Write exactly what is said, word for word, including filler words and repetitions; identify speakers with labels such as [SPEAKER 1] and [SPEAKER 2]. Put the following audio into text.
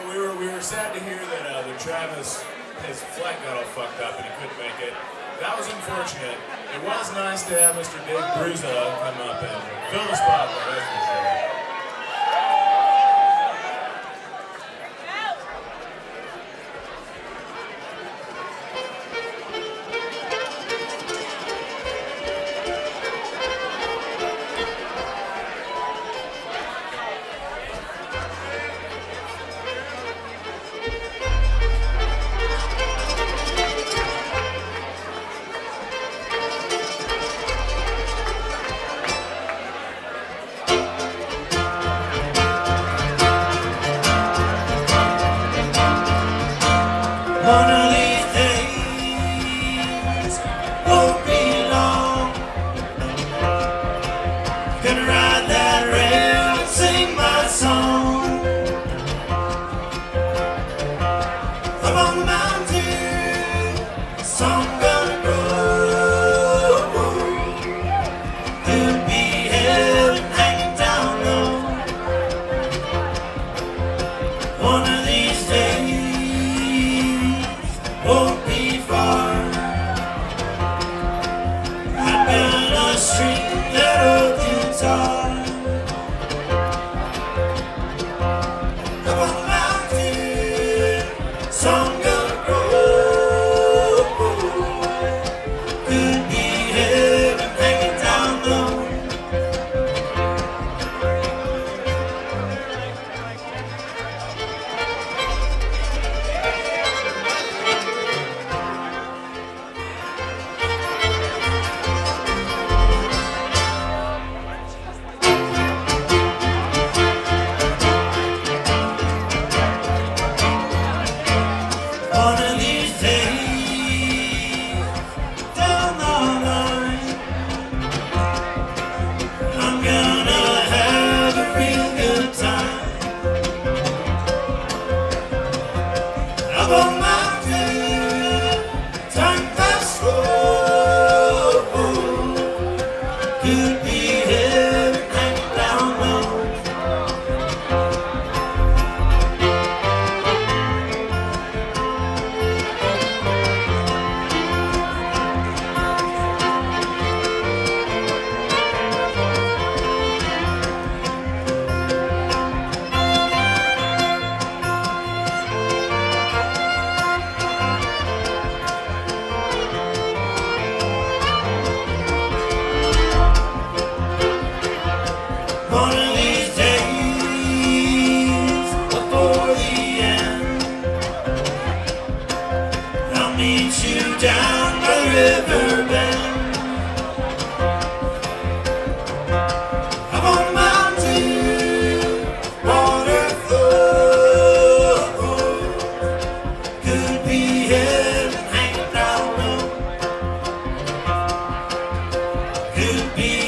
[SPEAKER 1] we were we were sad to hear that uh, that Travis, his flight got all fucked up and he couldn't make it. That was unfortunate. It was nice to have Mister Dave Bruza come up and fill the spotlight, that's for sure.
[SPEAKER 2] One of these days won't be long. Gonna ride that rail and sing my song up on the mountain. The song gonna grow. Could be heaven hanging down low. One of these days won't be far. I've been a string that old guitar up on the mountain, song gonna grow. Could be heaven hanging down low. One of these days, down the line, I'm gonna have a real good time. Up on the mountain, time fast slow. Could be heaven hanging down low. One of these days before the end, I'll meet you down by the river bend. Up on the mountain, water flow. Could be heaven hanging down low. Could be